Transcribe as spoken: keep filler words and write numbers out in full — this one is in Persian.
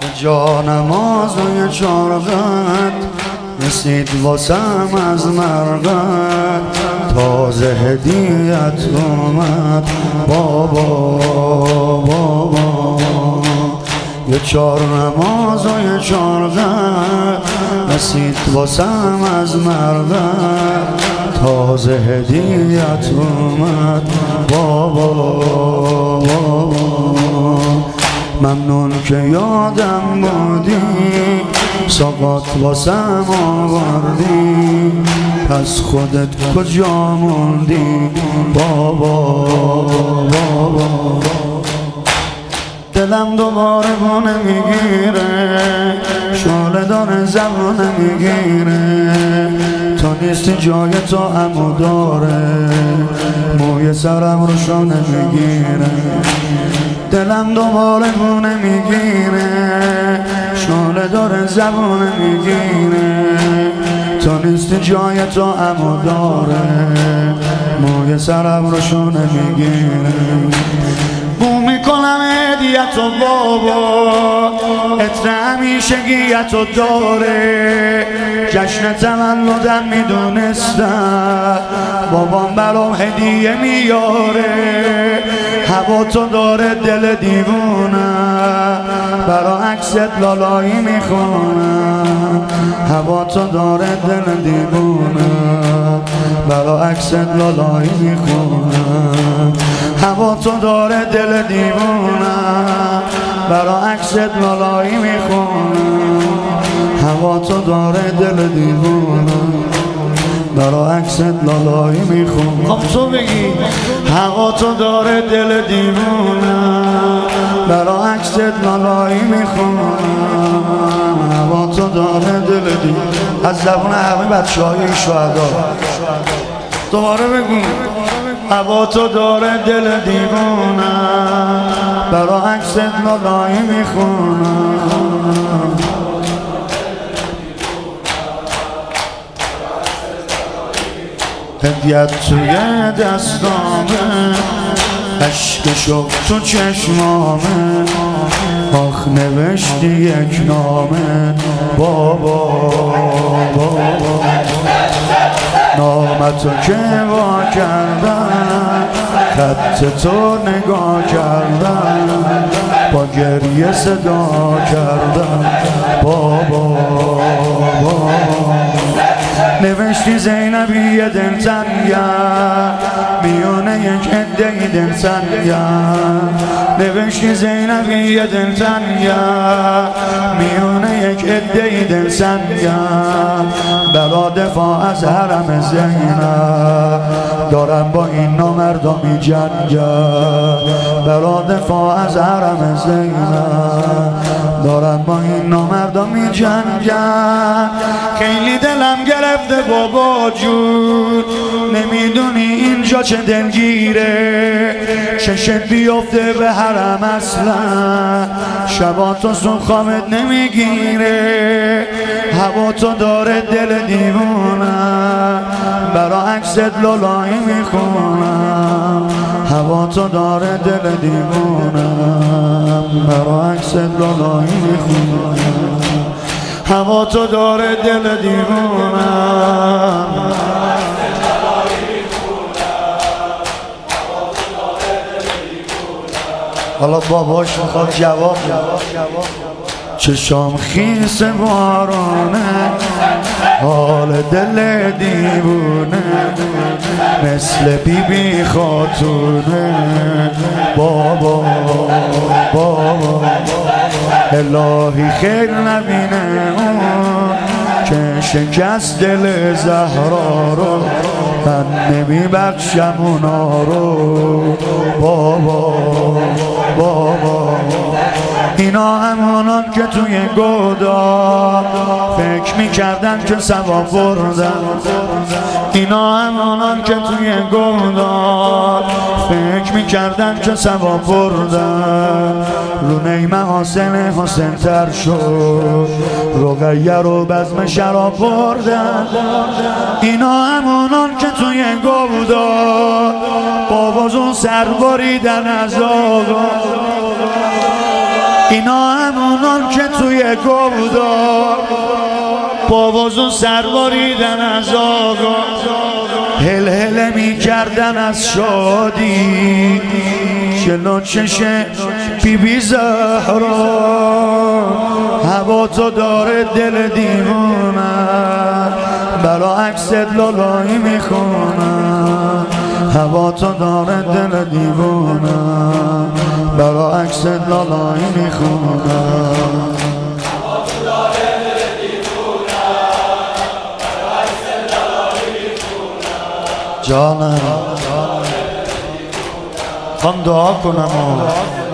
جا نمازوی چارقت رسید واسم از مرقت، تازه هدیت اومد بابا بابا. یه چار نمازوی چارقت رسید واسم از مرقت، تازه هدیت اومد بابا بابا. ممنون که یادم بودی، ساقات واسم آوردی، پس خودت کجا موندی بابا بابا. دلم دوباره بونه میگیره، شعله داره زبونه میگیره، تو نیستی جای تو عمو داره، موی سرم رو شانه میگیره. دلم دوباره بونه میگیره، شعله داره زبونه میگیره، تو نیستی جای تو عمو داره، موی سرم رو شانه میگیره. بو میکنم هدیتو بابا، عطر همیشگیتو داره، جشن تولدم میدونستم بابام برام هدیه میاره. هوا تو داره دل دیوونه، برا عکست لالایی میخونم. هوا تو داره دل دیوونه، برا عکست لالایی میخونم. هوا تو داره دل دیوونه، برا عکست لالایی میخونم. هوا تو داره دل دیوونه، برا عکست لالایی میخونم. خب تو بگی هوا تو داره دل دیوونه، برا عکست لالایی میخونم. هوا تو داره دل دیوونه. از زبون همه بچه های شهدا دوباره بگو. هوا تو داره دل دیوونه، برا عکست لالایی میخونم. هدیت توی دستامه، عشق شوق تو چشمامه، آخ نوشتی یک نامه بابا بابا. نامتو که وا کردم، خط تو نگاه کردم، با گریه صدا کردم بابا بابا. نوشتی زینبی دلتنگم، میونه یک عده‌ای دلتنگم. نوشتی زینبی دلتنگم، میونه یک عده‌ای دلتنگم. برا دفاع از حرم زینب دارم با این نامردمی جنگم. برا دفاع از حرم زینب دارم با این نامردمی جنگم. خیلی دلم گرفته بابا جون، نمیدونی اینجا چه دلگیره. چشت بیفته به حرم اصلا، شبا تو سون خوابت نمیگیره. هوا تو داره دل دیوونه، برا عکست لالایی میخونم. هوا تو داره دل دیوونه، برا عکست لالایی میخونم. هوا تو داره دل دیوونه. حالا باباش میخواد جواب. چشام خیس بارانه، حال دل دیوونه، مثل بی بی خاتونه بابا بابا. الهی خیر نبینه اون که شکست دل زهرا رو، من نمیبخشم اونا رو بابا بابا. اینا همونان که توی گودا فکر میکردن که ثواب بردن. اینا همونان که توی گودا فکر میکردن که ثواب بردن. رونه محاسن حسن تر شد، رقیه رو بزم شراب بردن. اینا همونان که توی گودا با وضو سر بریدن از آقا. اینا همونان که توی گودار با وضو سرباریدن از آقا، هل هل می کردن از شادی، جلو چشه بی بی زهرا. هوا تو داره دل دیوونه، برا عکست لالایی میخونه. هوا تو داره دل دیوونه، برا عکست لالایی میخونه. جانم خواهم دعا کنم